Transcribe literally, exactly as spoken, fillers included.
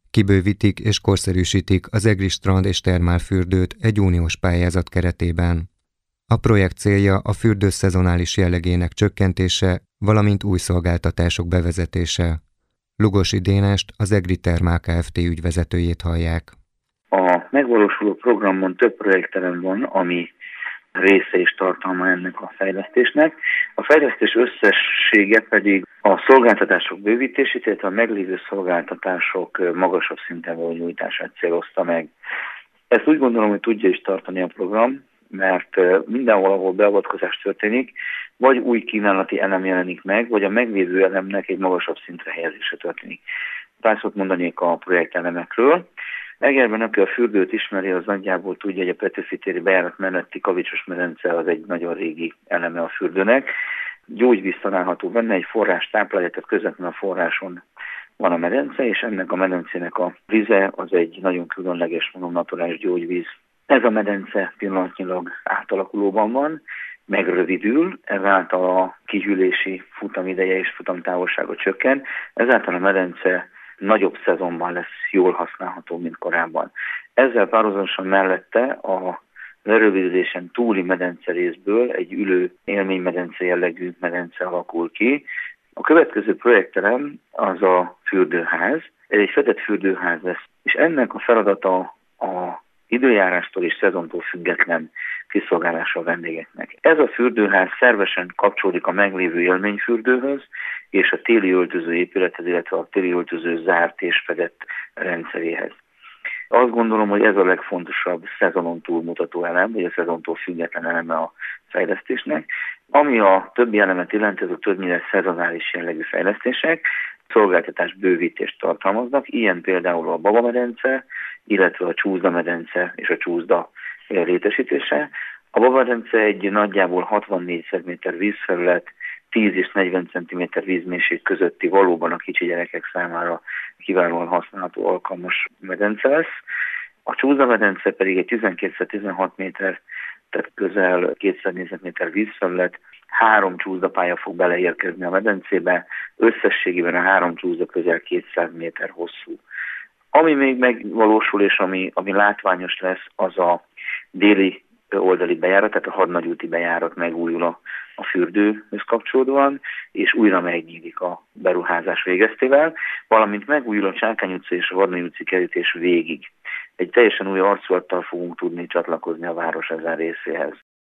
Kibővítik és korszerűsítik az Egri strand és termálfürdőt egy uniós pályázat keretében. A projekt célja a fürdő szezonális jellegének csökkentése, valamint új szolgáltatások bevezetése. Lugosi Dénest, az Egri Termál Kft. Ügyvezetőjét hallják. A megvalósuló programon több projektelem van, ami része és tartalma ennek a fejlesztésnek. A fejlesztés összessége pedig a szolgáltatások bővítését, illetve a meglévő szolgáltatások magasabb szinten való nyújtását célozta meg. Ezt úgy gondolom, hogy tudja is tartani a program, mert mindenhol, ahol beavatkozás történik, vagy új kínálati elem jelenik meg, vagy a meglévő elemnek egy magasabb szintre helyezése történik. Pár szót mondanék a projektelemekről. Egerben, aki a fürdőt ismeri, az nagyjából tudja, hogy a Petőfi téri bejárat melletti Kavicsos medence az egy nagyon régi eleme a fürdőnek. Gyógyvíz található benne, egy forrás táplálja, tehát közvetlenül a forráson van a medence, és ennek a medencének a vize az egy nagyon különleges mononaturás gyógyvíz. Ez a medence pillanatnyilag átalakulóban van, megrövidül, ezáltal a kihűlési futamideje és futamtávolsága csökken, ezáltal a medence nagyobb szezonban lesz jól használható, mint korábban. Ezzel párhuzamosan mellette a lerövidülésen túli medence részből egy ülő élménymedence jellegű medence alakul ki. A következő projektelem az a fürdőház. Ez egy fedett fürdőház lesz, és ennek a feladata a időjárástól és szezontól független kiszolgálása a vendégeknek. Ez a fürdőház szervesen kapcsolódik a meglévő élményfürdőhöz és a téli öltöző épülethez, illetve a téli öltöző zárt és fedett rendszeréhez. Azt gondolom, hogy ez a legfontosabb szezonon túlmutató elem, vagy a szezontól független eleme a fejlesztésnek. Ami a többi elemet illeti, ez a többnyire szezonális jellegű fejlesztések, szolgáltatás bővítést tartalmaznak, ilyen például a Babamedence, illetve a Csúszda-medence és a Csúszda létesítése. A Babamedence egy nagyjából hatvannégy négyzetméter vízfelület, tíz és negyven centiméter vízmélység közötti valóban a kicsi gyerekek számára kiválóan használható alkalmas medence lesz. A Csúszda-medence pedig egy tizenkét-tizenhat méter, tehát közel kétszáz négyzetméter vízfelület, három csúszdapálya fog beleérkezni a medencébe, összességében a három csúszda közel kétszáz méter hosszú. Ami még megvalósul és ami, ami látványos lesz, az a déli oldali bejárat, tehát a Hadnagyúti bejárat megújul a, a fürdőhöz kapcsolódóan, és újra megnyílik a beruházás végeztével, valamint megújul a Csákány utca és a Hadnagy utci kerítés végig. Egy teljesen új arculattal fogunk tudni csatlakozni a város ezen részéhez.